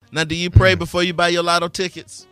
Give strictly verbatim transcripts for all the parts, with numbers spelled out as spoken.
Now, do you pray before you buy your lotto tickets?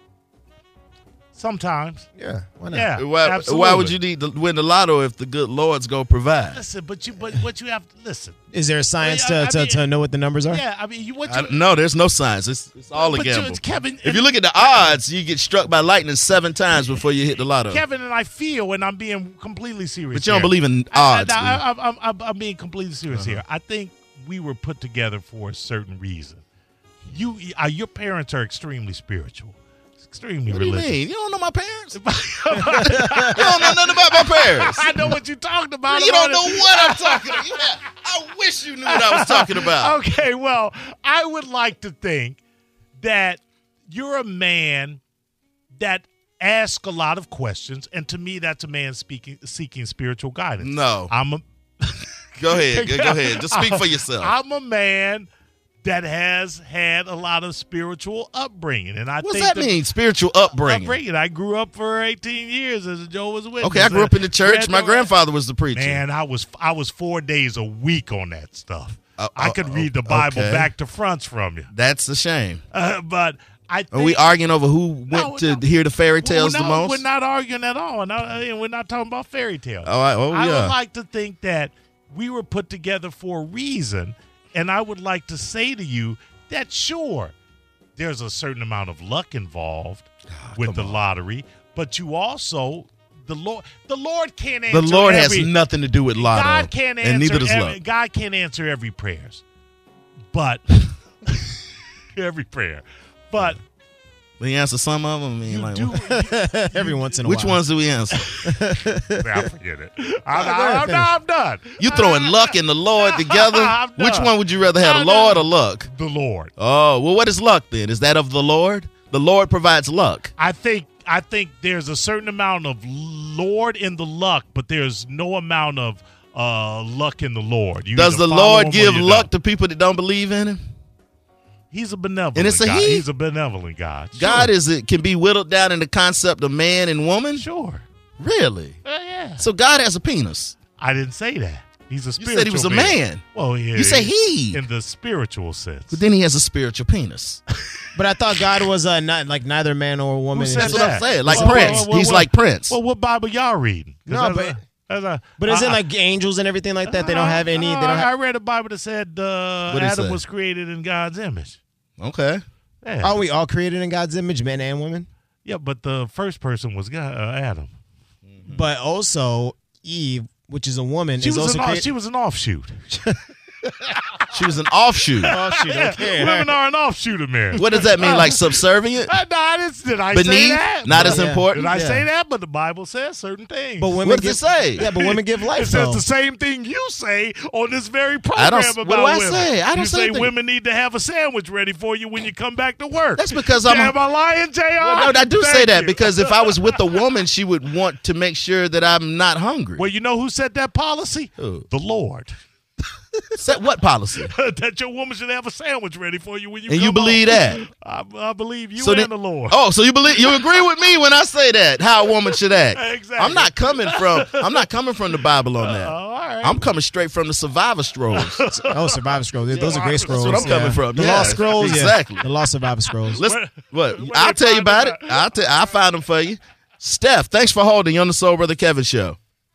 Sometimes. Yeah, why not? Yeah, Why, absolutely. why would you need to win the lotto if the good Lord's going to provide? Listen, but you, but what you have to listen. Is there a science I- I to, to, mean- to know what the numbers are? Yeah, I mean, you what I, you. no, there's no science. It's, it's all a but you- gamble. Kevin, If you look at the odds, you get struck by lightning seven times before you hit the lotto. Kevin and I feel, and I'm being completely serious. But you don't here. believe in I- odds. I, man. I, I, I'm, I'm, I'm being completely serious here. I think we were put together for a certain reason. You, uh, your parents are extremely spiritual, extremely What do you religious. mean? You don't know my parents? You don't know nothing about my parents. I know what you're talking about. You don't about know it. what I'm talking about. You have- I wish you knew what I was talking about. Okay, well, I would like to think that you're a man that asks a lot of questions, and to me, that's a man speaking, seeking spiritual guidance. No. I'm a Go ahead. Go, go ahead. Just speak for yourself. I'm a man that has had a lot of spiritual upbringing, and I What's think that the mean? Spiritual upbringing. upbringing. I grew up for eighteen years as a Jehovah's Witness. Okay, I grew up in the church. Read My the- grandfather was the preacher. Man, I was I was four days a week on that stuff. Uh, I uh, could uh, read the Bible okay. back to fronts from you, That's a shame. uh, but I think Are we arguing over who went No, to no. hear the fairy tales we're the not, most? We're not arguing at all, and, I, and we're not talking about fairy tales. All right. Oh, I yeah. would like to think that we were put together for a reason, and I would like to say to you that sure, there's a certain amount of luck involved with the lottery, but you also the Lord the Lord can't answer. the Lord every, has nothing to do with lotto. God can't answer and neither does every, luck. God can't answer every prayers, but every prayer, but We answer some of them. I mean, you like, do. Every once in a which while. ones do we answer? I forget it. I'm, I'm, I'm, I'm done. You throwing luck and the Lord together? I'm done. Which one would you rather have, I'm the Lord done. or luck? The Lord. Oh, well, what is luck then? Is that of the Lord? The Lord provides luck. I think I think there's a certain amount of Lord in the luck, but there's no amount of uh, luck in the Lord. You Does either the follow Lord him or give you luck don't. to people that don't believe in him? He's a benevolent And it's a God. he? He's a benevolent God. God Sure. is it can be whittled down in the concept of man and woman? Sure. Really? Uh, yeah. So God has a penis. I didn't say that. He's a You spiritual said he was a man. Well, yeah, You say he. in the spiritual sense. But then he has a spiritual penis. But I thought God was uh, not like neither man or woman. Who said That's It's what just- I'm saying. Like Well, Prince. well, well, He's well, like Prince. Well, what Bible y'all reading? 'Cause No, that's but- a- that's a- But isn't I- like angels and everything like that? They don't have any. They Uh, don't I have. read a Bible that said uh, What'd it Adam say? was created in God's image. Okay. Yeah. Are we all created in God's image, men and women? Yeah, but the first person was God, uh, Adam. But also Eve, which is a woman, She is was, also an off, created. she was an offshoot. She was an offshoot. Oh shoot! Okay. Women are an offshoot of men. What does that mean? Like subservient? Uh, no, I didn't, did I say Beneath? that? Not as Yeah. important? Did I Yeah. say that? But the Bible says certain things. But women What give, does it say? Yeah, but women give it life. says though. the same thing you say on this very program I don't- about what do I women. say? I don't you say say anything. women need to have a sandwich ready for you when you come back to work. That's because I'm a- Am I lying, J R? Well, no, I do say Thank that you. because if I was with a woman, she would want to make sure that I'm not hungry. Well, you know who set that policy? Who? The Lord. Set what policy? That your woman should have a sandwich ready for you when you And come you believe home. that? I, I believe you So and then- the Lord. Oh, so you believe you agree with me when I say that? How a woman should act? Exactly. I'm not coming from. I'm not coming from the Bible on that. Oh, all right. I'm coming straight from the Survivor Scrolls. Oh, Survivor Scrolls. Those are great That's scrolls. what I'm coming yeah. from. The Yeah, Lost Scrolls. yeah. exactly. The Lost Survivor Scrolls. Listen, what? where I'll they tell you find about them it. I'll tell. I found them for you. Steph, thanks for holding. You're on the Soul Brother Kevin show.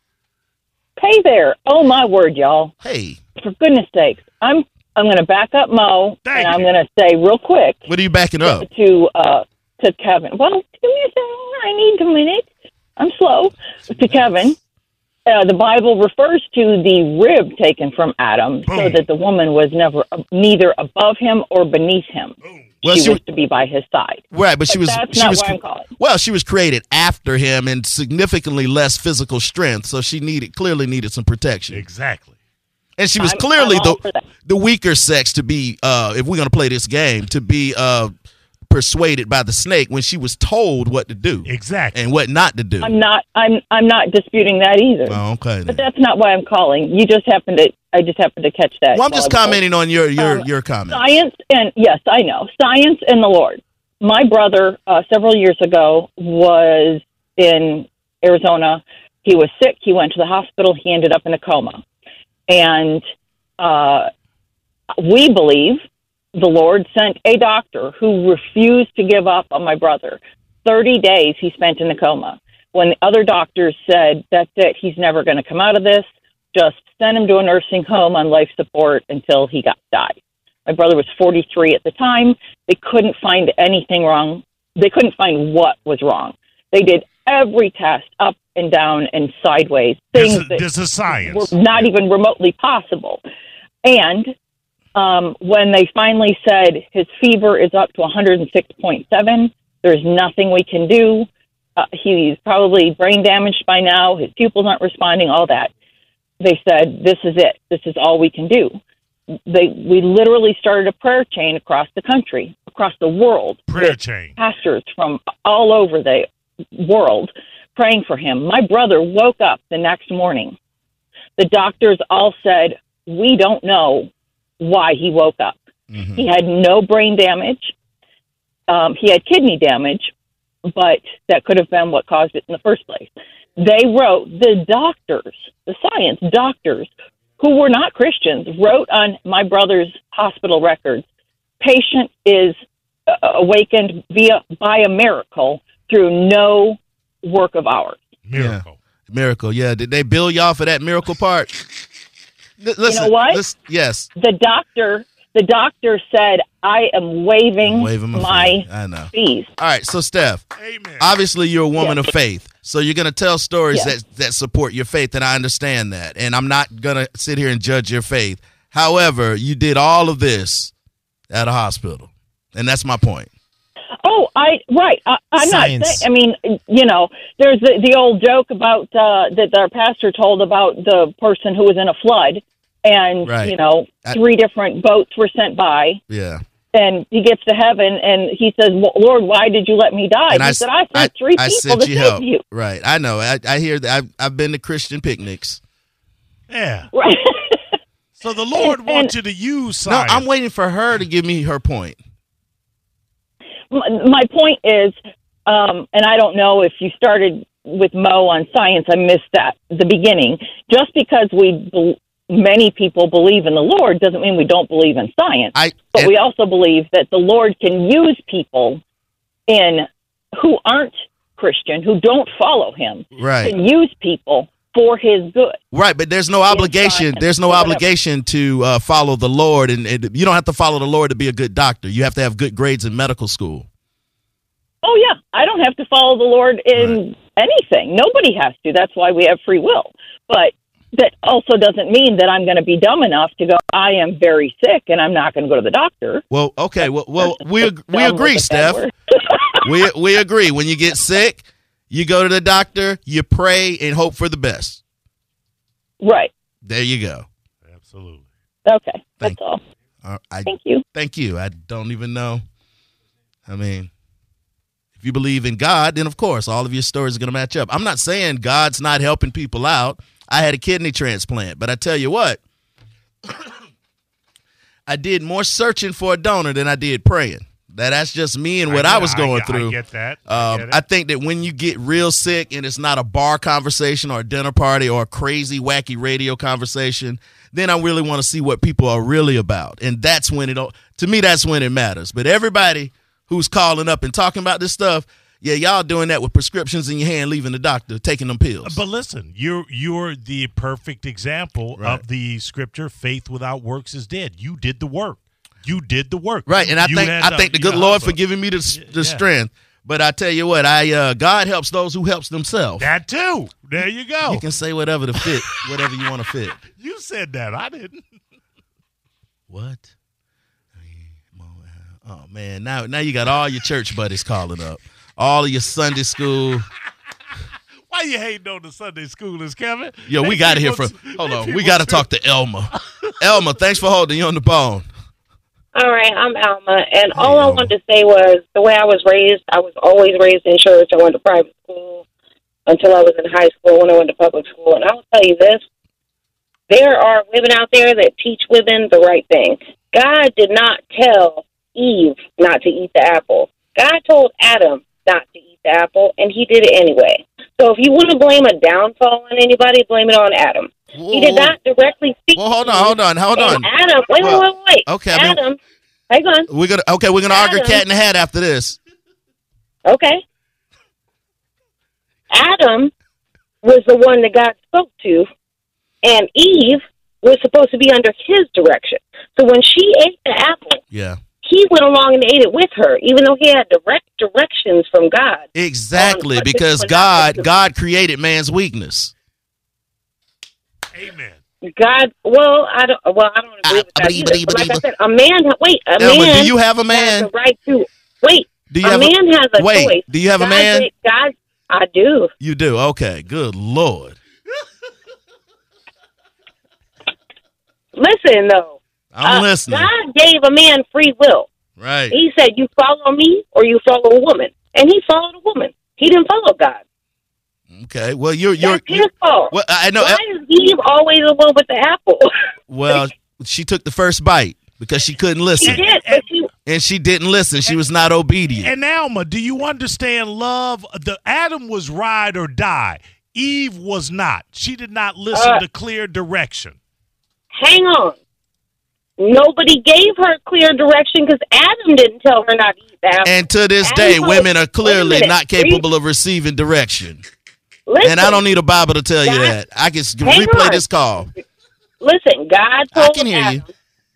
Hey there. Oh, my word, y'all. Hey, For goodness sakes. I'm I'm going to back up Mo, Thank and I'm you. going to say real quick what are you backing up? to uh, to Kevin. Well, give me a second. I need a minute. I'm slow. To Kevin, uh, the Bible refers to the rib taken from Adam so Boom. that the woman was never uh, neither above him or beneath him. Well, she, she- was to be by his side. Right, but she was. That's she not was. what I'm calling. Well, she was created after him and significantly less physical strength, so she needed clearly needed some protection. Exactly. And she was I'm- clearly I'm all for the that. the weaker sex to be, uh, if we're going to play this game, to be uh, persuaded by the snake when she was told what to do Exactly. and what not to do. I'm not. I'm. I'm not disputing that either. Oh, okay. But Then. that's not why I'm calling. You just happened to. I just happened to catch that. Well, I'm while just I was commenting on your your Um, your comment. Science and yes, I know science and the Lord. My brother, uh, several years ago, was in Arizona. He was sick. He went to the hospital. He ended up in a coma, and uh, we believe the Lord sent a doctor who refused to give up on my brother. thirty days he spent in a coma. When the other doctors said, that's it, he's never going to come out of this, just send him to a nursing home on life support until he got died. My brother was forty-three at the time. They couldn't find anything wrong. They couldn't find what was wrong. They did every test up and down and sideways, things this, this is science. were not even remotely possible. And um, when they finally said his fever is up to one hundred six point seven, there's nothing we can do. Uh, he's probably brain damaged by now. His pupils aren't responding, all that. They said, this is it. This is all we can do. They, we literally started a prayer chain across the country, across the world. Prayer chain. Pastors from all over the world praying for him. My brother woke up the next morning. The doctors all said, we don't know why he woke up. Mm-hmm. He had no brain damage. Um, he had kidney damage, but that could have been what caused it in the first place. They wrote, the doctors, the science doctors, who were not Christians, wrote on my brother's hospital records, patient is uh, awakened via by a miracle through no work of ours. Miracle. Yeah. Miracle, yeah. Did they bill y'all for that miracle part? L- listen, you know what? Listen, yes. The doctor, the doctor said, I am waiving, waiving my, my fee. I know. fees. All right, so Steph, Amen. Obviously you're a woman yes. of faith. So you're going to tell stories Yes. that, that support your faith, and I understand that. And I'm not going to sit here and judge your faith. However, you did all of this at a hospital, and that's my point. Oh, I right. I, I'm Science. not saying. I mean, you know, there's the, the old joke about uh, that our pastor told about the person who was in a flood, and Right. you know, I- three different boats were sent by, Yeah. and he gets to heaven, and he says, "Lord, why did you let me die?" And he I, said, "I I, sent three I people sent to you save help. you." Right. I know. I, I hear that. I've, I've been to Christian picnics. Yeah. Right. So the Lord And- wants you to use No, science. I'm waiting for her to give me her point. my, my point is, um, and I don't know if you started with Mo on science. I missed that the beginning. Just because we bel many people believe in the Lord doesn't mean we don't believe in science. I, But and- we also believe that the Lord can use people in who aren't Christian, who don't follow Him, right. can use people for His good. Right, but there's no obligation. science, There's no whatever. obligation to uh, follow the Lord, and, and you don't have to follow the Lord to be a good doctor. You have to have good grades in medical school. Oh, yeah, I don't have to follow the Lord in anything. Nobody has to. That's why we have free will. But that also doesn't mean that I'm going to be dumb enough to go, I am very sick, and I'm not going to go to the doctor. Well, okay, well, well we ag- we Dumb agree, was a bad Steph. word. we we agree. When you get sick, you go to the doctor, you pray, and hope for the best. Right. There you go. Absolutely. Okay, that's Thank- all. Uh, I Thank you. thank you. I don't even know. I mean, if you believe in God, then of course all of your stories are going to match up. I'm not saying God's not helping people out. I had a kidney transplant, but I tell you what, I did more searching for a donor than I did praying. That that's just me and what I, get- was going I, through. I get that. I, Um, get it. I think that when you get real sick and it's not a bar conversation or a dinner party or a crazy, wacky radio conversation, then I really want to see what people are really about. And that's when it, to me, that's when it matters. But everybody who's calling up and talking about this stuff, yeah, y'all doing that with prescriptions in your hand, leaving the doctor, taking them pills. But listen, you're you're the perfect example Right. of the scripture. Faith without works is dead. You did the work. You did the work. Right, and I You think had I think the you good know, Lord so- for giving me the, the Yeah. strength. But I tell you what, I uh, God helps those who helps themselves. That too. There you go. You can say whatever to fit, whatever you want to fit. You said that. I didn't. What? Oh man, now now you got all your church buddies calling up, all of your Sunday school. Why you hating on the Sunday schoolers, Kevin? Yo, They we got to hear people- from. Hold they on, we people got to too- talk to Elma. Elma, thanks for holding you on the phone. All right, I'm Alma, and Hey, all I Alma. wanted to say was the way I was raised, I was always raised in church. I went to private school until I was in high school when I went to public school. And I will tell you this, there are women out there that teach women the right thing. God did not tell Eve not to eat the apple. God told Adam not to eat the apple, and he did it anyway. So if you want to blame a downfall on anybody, blame it on Adam. He did not directly speak Well, hold to on, Eve. hold on, hold And on. Adam, wait, Well, wait, wait, wait. okay, I mean- Adam hang on. We're gonna okay. We're gonna argue Adam. cat in the hat after this. Okay. Adam was the one that God spoke to, and Eve was supposed to be under his direction. So when she ate the apple, Yeah. he went along and ate it with her, even though he had direct directions from God. Exactly, on what because this was God not- God created man's weakness. Amen. God, well, I don't. Well, I don't agree with Ah, that. bidi, either. bidi, But like bidi, I said, a man. Wait, a Elma, man. do you have a has man? the right to wait. Do you a have a- man has a wait, choice. do you have a God man? gave- God, I do. You do. Okay. Good Lord. Listen, though. I'm Uh, listening. God gave a man free will. Right. He said, "You follow me, or you follow a woman," and he followed a woman. He didn't follow God. Okay. Well, you're you're. That's his fault. Well, I know. Why is Eve always the one with the apple? Well, she took the first bite because she couldn't She listen, did, but she. and she didn't listen. She was not obedient. And Alma, do you understand love? The Adam was ride or die. Eve was not. She did not listen Uh, to clear direction. Hang on. Nobody gave her clear direction because Adam didn't tell her not to eat the apple. And to this Adam day, told- women are wait a clearly minute. not capable of receiving direction. Listen, And I don't need a Bible to tell you God- that. I can s- Hang replay on. this call. Listen, God I told can hear Adam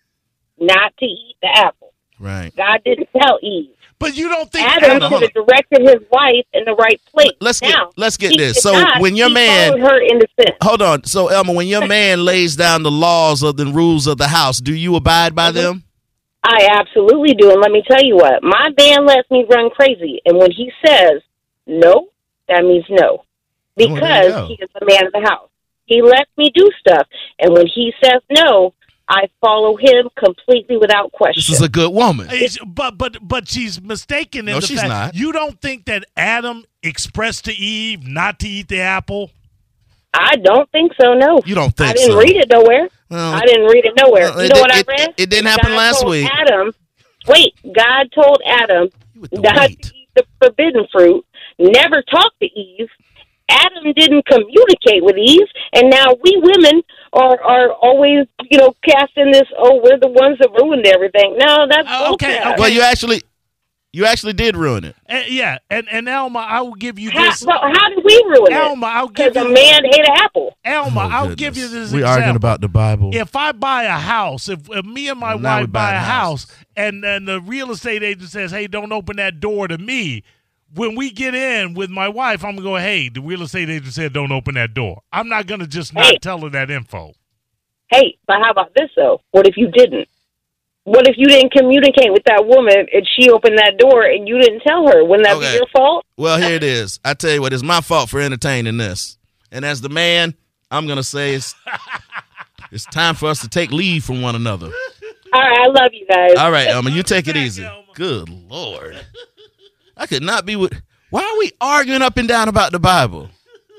not to eat the apple. Right. God didn't tell Eve. But you don't think Adam Adam, should have directed his wife in the right place. Let's get- now, let's get he this. did So not. when your He man- followed her into sin. Hold on. So, Elma, when your man lays down the laws of the rules of the house, do you abide by them? I absolutely do, and let me tell you what. My man lets me run crazy, and when he says no, that means no. there you Because go. he is the man of the house. He lets me do stuff, and when he says no, I follow him completely without question. This is a good woman. It's- but but but she's mistaken in No, the she's fact not. you don't think that Adam expressed to Eve not to eat the apple. I don't think so, no. You don't think I didn't so? read it nowhere. Well, I didn't read it nowhere. well, you it know what did- I it- read? it didn't happen God last told week. Adam, wait, God told Adam with the not weight. to eat the forbidden fruit, never talk to Eve. Adam didn't communicate with Eve, and now we women are are always, you know, casting this, oh, we're the ones that ruined everything. No, that's Uh, okay, bullcrap. okay. Well, you actually, you actually did ruin it. Uh, yeah, and and Elma, I will give you How, this. well, how did we ruin Elma, it? I'll give Because you a man ate an apple. Elma, Oh, I'll goodness. give you this We example. arguing about the Bible. If I buy a house, if, if me and my Well, now we wife buy buying a house, houses. and and the real estate agent says, "Hey, don't open that door to me." When we get in with my wife, I'm gonna go, "Hey, the real estate agent said don't open that door." I'm not gonna just not Hey. tell her that info. Hey, but how about this, though? What if you didn't? What if you didn't communicate with that woman and she opened that door and you didn't tell her? Wouldn't that Okay. be your fault? Well, here it is. I tell you what, it's my fault for entertaining this. And as the man, I'm gonna say it's it's time for us to take leave from one another. All right, I love you guys. All right, Elma, you take it Back, easy. Elma. Good Lord. I could not be with. Why are we arguing up and down about the Bible?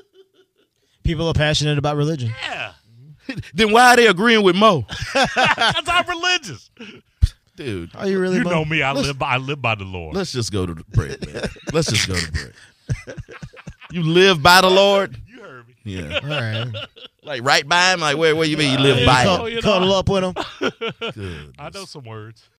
People are passionate about religion. Yeah, Then why are they agreeing with Mo? because I'm religious. Dude, Are you really? You Mo? know me. I live by I live by the Lord. let's just go to the break, man. Let's just go to break. You live by the Lord? You heard me. Yeah. All right. Like right by him? Like where, where you mean you live by Oh, him? you know, Cuddle up with him. Good. I know some words.